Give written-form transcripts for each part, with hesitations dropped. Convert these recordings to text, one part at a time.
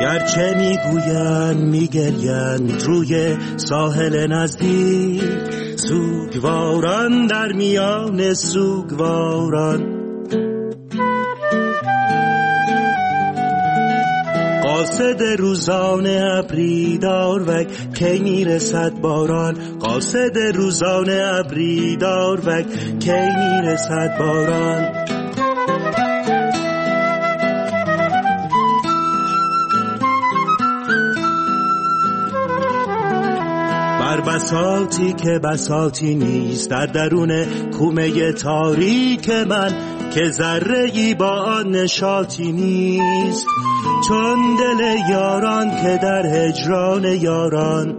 گرچه میگوین میگرین روی ساحل نزدیک، سوگواران در میان سوگواران. قاصد روزانه ابری داروک کی میرسد باران، قاصد روزانه ابری داروک کی میرسد باران. بر بساطی که بساطی نیست در درون کومه تاریک من، که ذره‌ای با آن نشاطی نیست، چون دل یاران که در هجران یاران.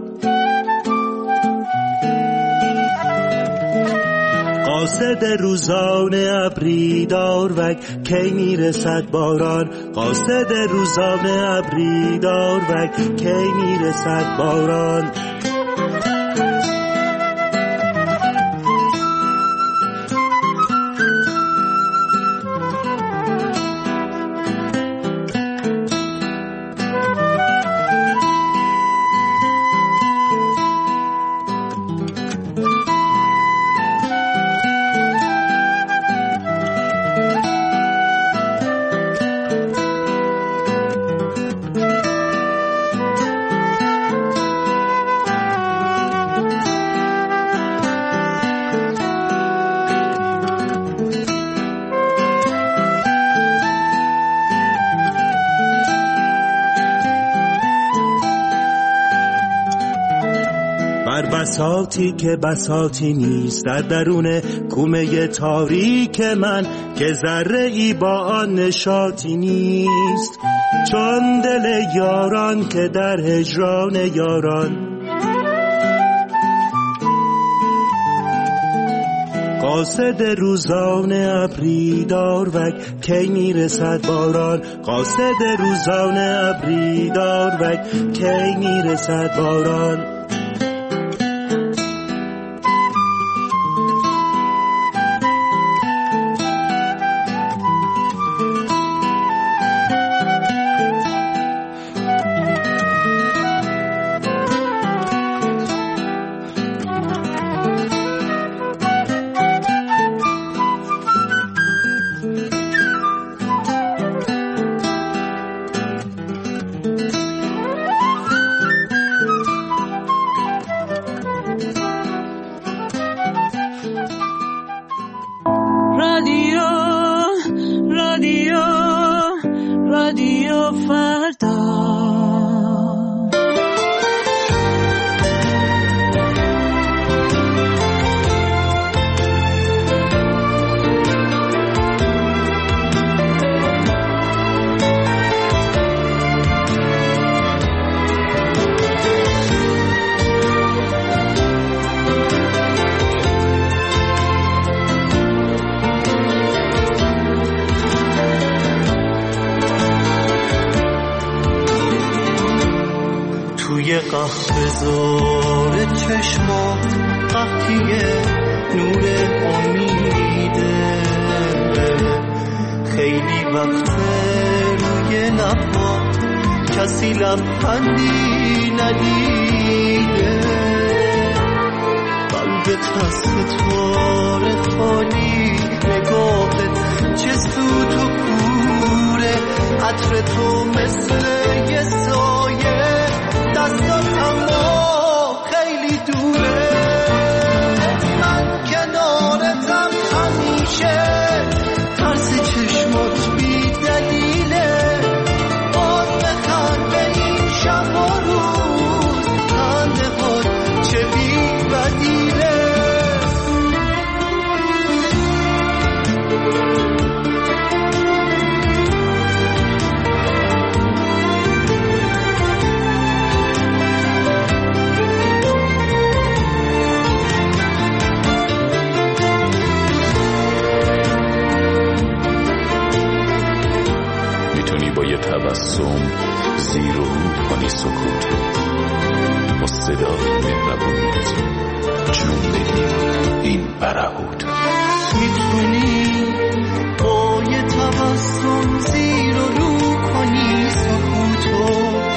قاصد روزانه ابری داروک کی میرسد باران، قاصد روزانه ابری داروک کی میرسد باران. بساطی که بساطی نیست در درون کومه تاریک من، که ذره‌ای با آن نشاطی نیست، چون دل یاران که در هجران یاران. قاصد روزانه ابری داروک کی میرسد باران، قاصد روزانه ابری داروک کی میرسد باران. رادیو فردا. قهوه‌زار چشمات قحطیه نور امیده، خیلی وقته روی لبات کسی لبخندی ندیده، قلبت از ستاره خالی، نگاهت چه سوت و کوره، عطر تو مثل یه سایه، دستات اما خیلی دوره، من کنارتم همیشه، ترس چشمات بی دلیله، باز بخند به این شب و روز، خنده هات چه بی بدیله. تبسم زیر و رو کنی سکوت، با صدای مهربونیت جون بدی این برهوت. میتونی با یه تبسم زیر و رو کنی سکوتو،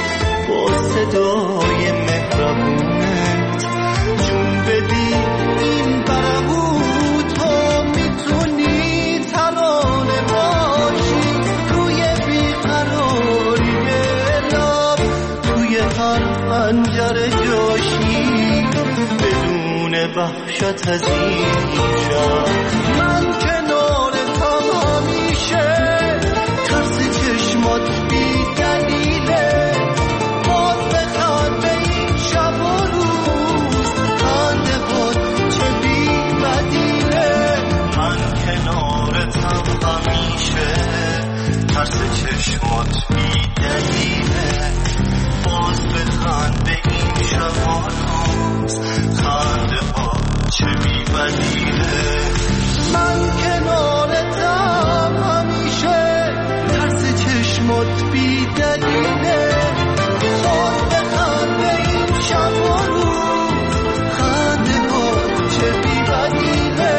وحشت عزیزم. من کنارتم همیشه، ترس چشمات بی دلیله، باز بخنده این شب و روز، خنده باد چه بی بدیله. من کنارتم همیشه، ترس چشمات بی دلیله، باز بخنده این شب و روز، خنده باد چه بی بدیله. من کنارتم همیشه، ترس چشمات بی دلیله، باز بخنده این شب و روز، خنده باد چه بی بدیله.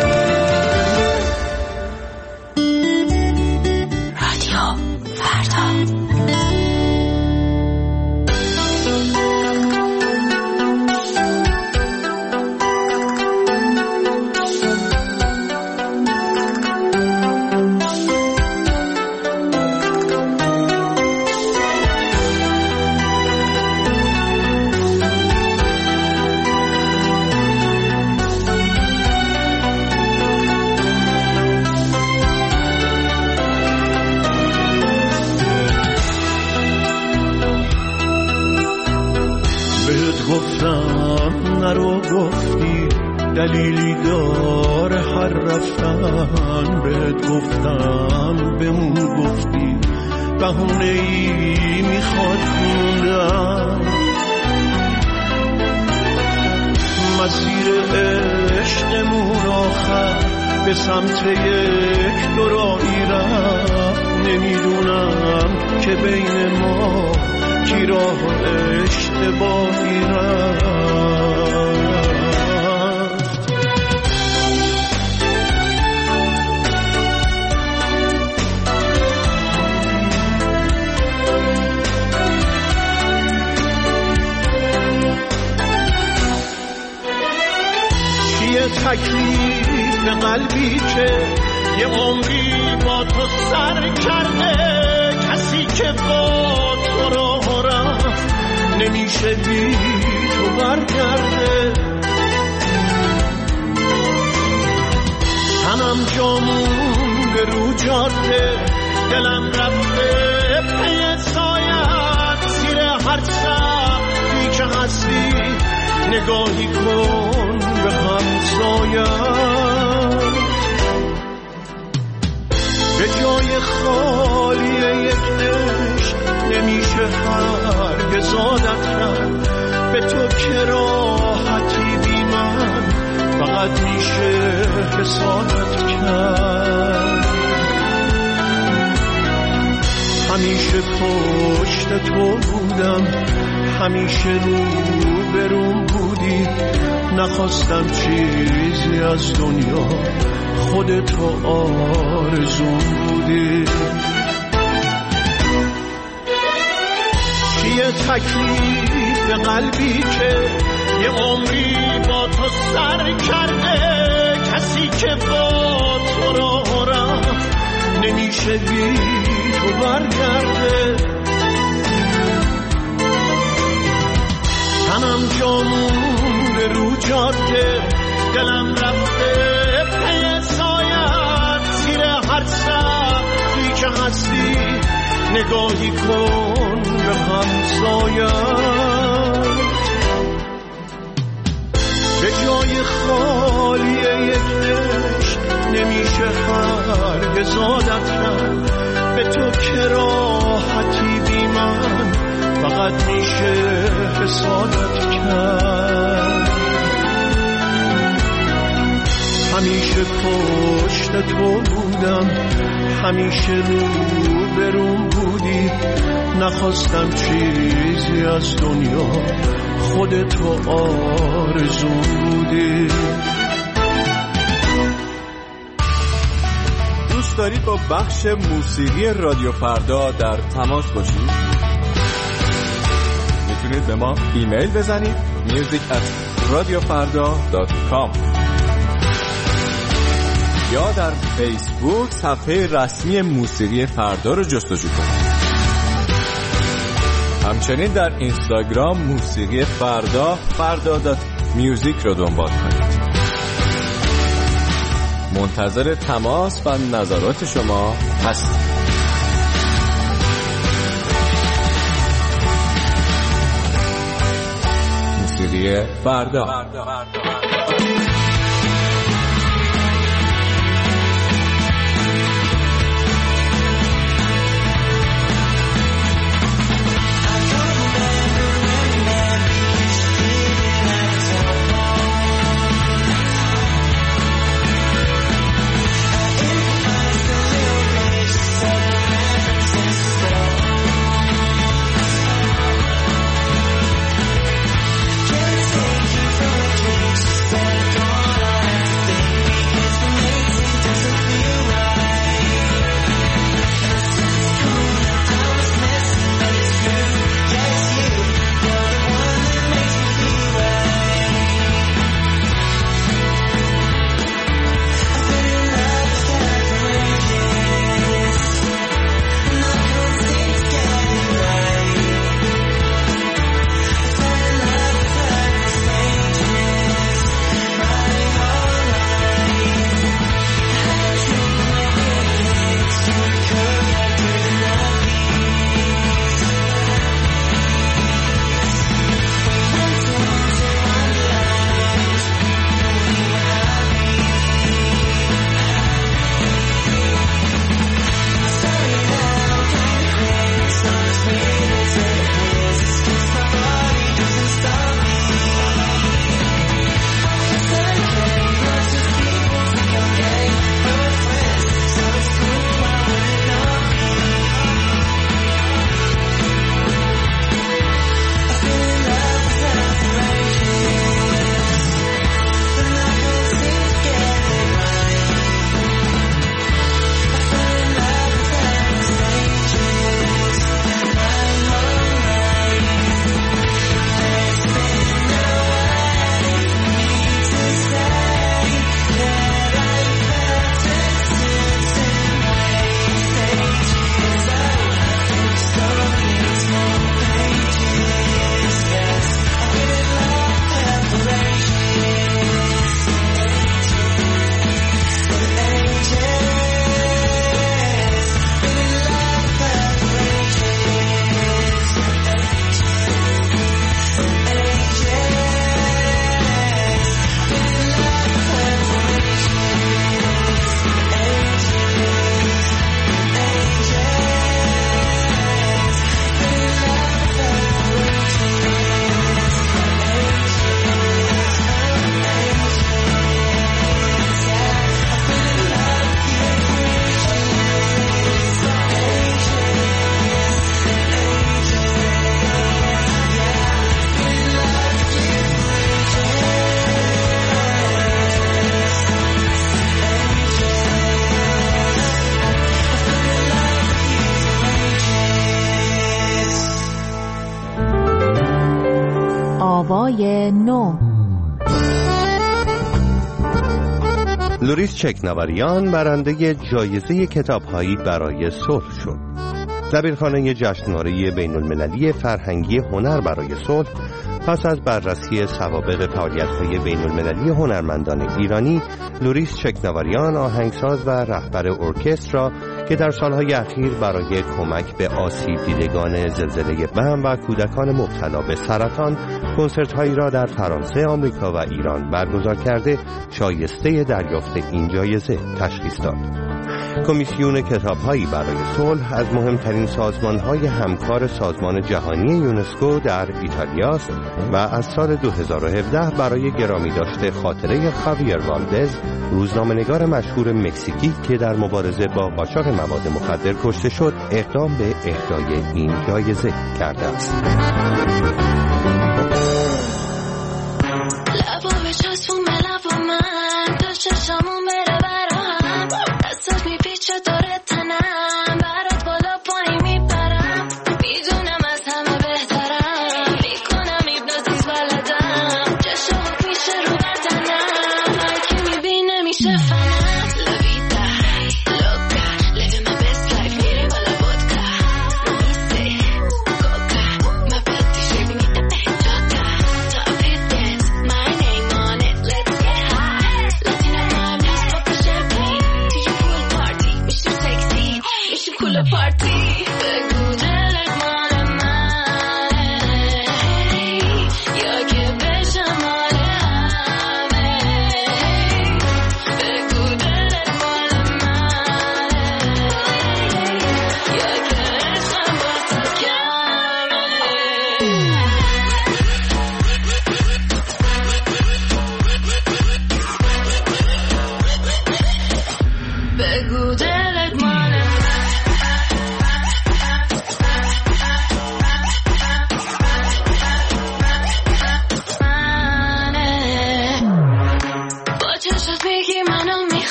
رادیو فردا. نرو گفتی دلیلی داره هر رفتن، بهت گفتم بمون گفتی بهونه ای میخواد موندن. مسیر عشقمون آخر به سمت یک دوراهی رفت، نمیدونم که بین ما کی راه اشتباهی رفت. چیه تکلیف قلبی که یه عمری با تو سر کرده، کسی که با تو راه رفت نمیشه بی تو برگرده. تنم جامون به رو جاده، دلم رفته پی سایت، زیر هر سقفی که هستی نگاهی کن به همسایت. به جای خالی یک عشق نمیشه هرگز عادت کرد، به تو که راحتی بی من فقط میشه حسادت کرد. همیشه پشت تو بودم، همیشه رو بروم بودی، نخواستم چیزی از دنیا، خودتو آرزوم بودی. چیه تکلیف قلبی که یه عمری با تو سر کرده، کسی که با تو راه رفت نمیشه بی تو برگرده. تنم جامون به رو جاده، دلم رفته پی سایت، زیر هر سقفی که هستی نگاهی کن به همسایت. به جای خالی یک عشق نمیشه هرگز عادت کرد، به تو که راحتی بی من فقط میشه حسادت کرد. همیشه پشت تو بودم، همیشه رو بروم بودی، نخواستم چیزی از دنیا، خودتو آرزوم بودی. دوست دارید با بخش موسیقی رادیو فردا در تماس باشید؟ میتونید به ما ایمیل بزنید music@radiofarda.com یا در فیسبوک صفحه رسمی موسیقی فردا رو جستجو کنید. همچنین در اینستاگرام موسیقی فردا music رو دنبال کنید. منتظر تماس و نظرات شما هستیم. موسیقی فردا. آوای نو. لوریس چکناواریان برنده جایزه کتاب‌هایی برای صلح شد. دبیرخانه جشنواره بین‌المللی فرهنگی هنر برای صلح پس از بررسی سوابق فعالیت‌های بین‌المللی هنرمندان ایرانی، لوریس چکناواریان آهنگساز و رهبر ارکستر که در سالهای اخیر برای کمک به آسیب دیدگان زلزله بم و کودکان مبتلا به سرطان کنسرت‌هایی را در فرانسه، آمریکا و ایران برگزار کرده، شایسته دریافت این جایزه تشخیص داد. کمیسیون کتاب‌هایی برای صلح از مهمترین سازمان‌های همکار سازمان جهانی یونسکو در ایتالیا است و از سال 2017 برای گرامی داشته خاطره خاویر والدز، روزنامه‌نگار مشهور مکزیکی که در مبارزه با قاچاق مواد مخدر کشته شد، اقدام به اهدای این جایزه کرده است.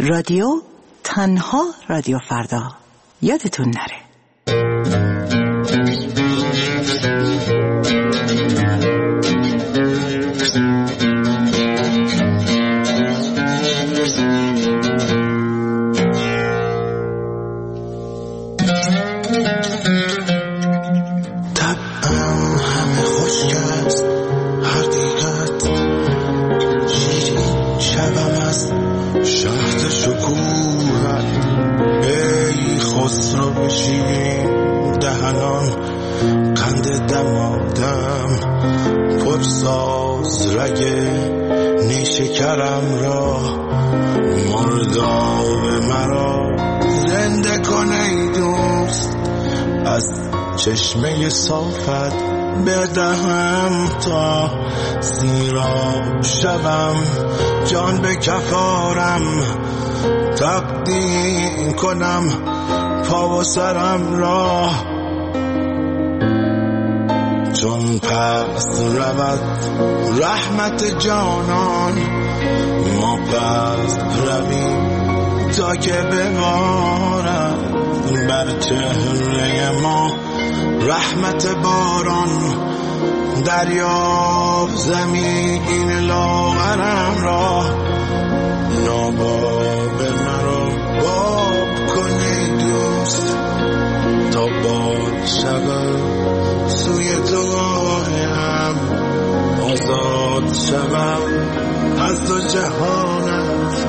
رادیو تنها رادیو فردا، یادتون نره. دهنان قند دمادم پرساز رگ نیشکرم را مرداب مرا زنده کن ای دوست، از چشمه صافت بدهم تا سیراب شوم، جان به کفارم تقدیم کنم پا و سرم را، چون پس رود رحمت جانان ما پس رویم تا که ببارد بر چهره ما رحمت باران، دریاب زمین لاغرم را، ناباب مرا باب کنی دوست تا باد شبم سوی تو آیم، آزاد شبم از دو جهانت،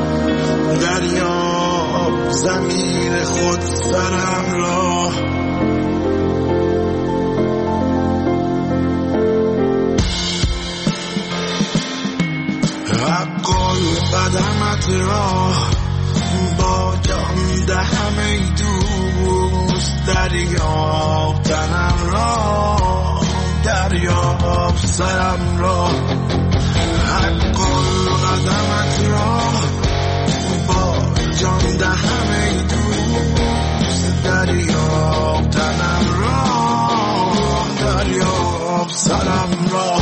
دریاب زمین خود سرم را. قدمت را با جان دهم ای دوست، دریاب تنم را، دریاب سرم را، حق قدمت را با جان دهم ای دوست، دریاب تنم را، دریاب سرم را،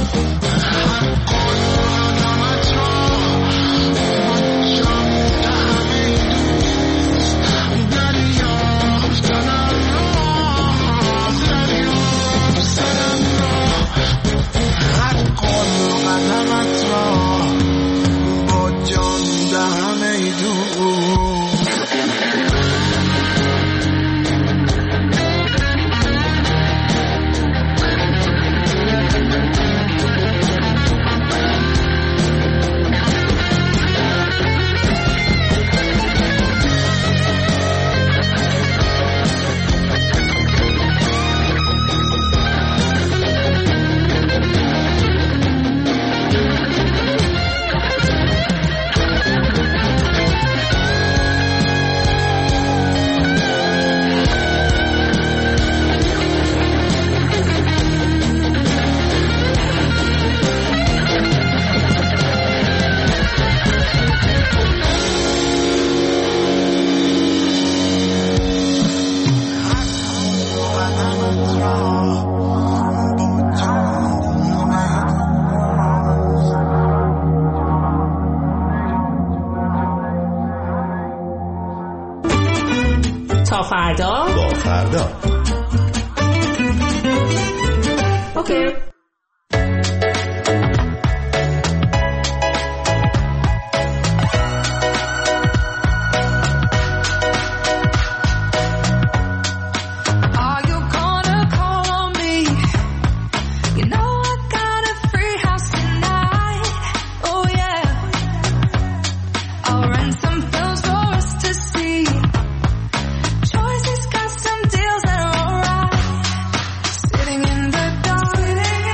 تا فردا با فردا. اوکی. Choices got some deals that are alright. Sitting in the dark,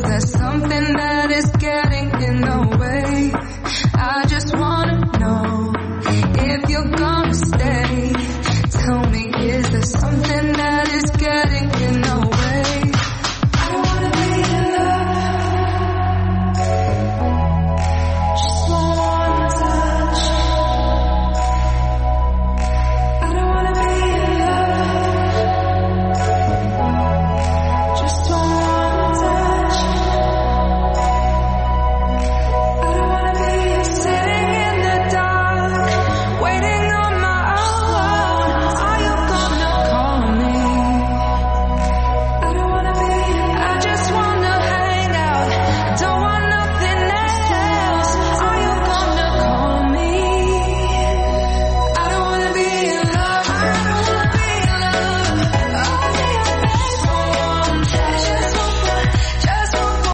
There's something that is getting in the